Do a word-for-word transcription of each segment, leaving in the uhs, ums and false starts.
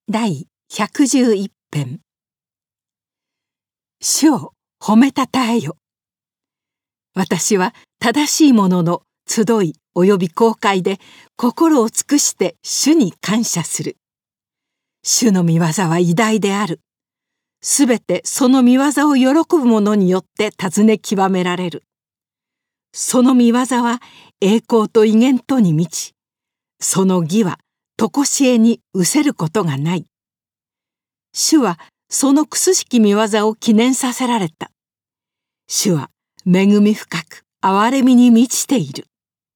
第ひゃくじゅういち編。主を褒めたたえよ。私は正しいものの集い及び公会で心を尽くして主に感謝する。主の御業は偉大である。すべてその御業を喜ぶ者によって尋ね極められる。その御業は栄光と威厳とに満ち、その義は常しえに失せることがない。主はその苦しき御業を記念させられた。主は恵み深く憐れみに満ちている。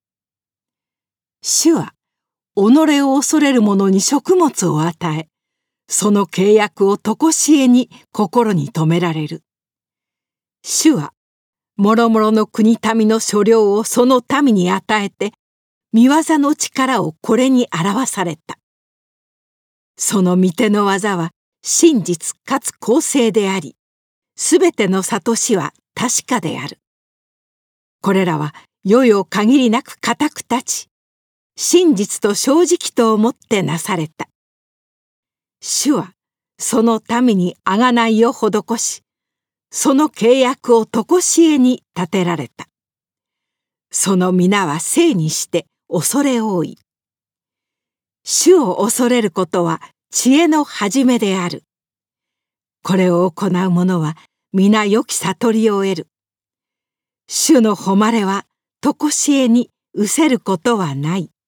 主は己を恐れる者に食物を与え、その契約を常しえに心に留められる。主はもろもろの国民の所領をその民に与えて、御業の力をこれに表された。その御手の技は真実かつ公正であり、すべての諭しは確かである。これらは世々限りなく固く立ち、真実と正直とをもってなされた。主はその民に贖いを施し、その契約を常しえに立てられた。その皆は正にして恐れ多い。主を恐れることは知恵の始めである。これを行う者は皆良き悟りを得る。主の誉れは常しえに失せることはない。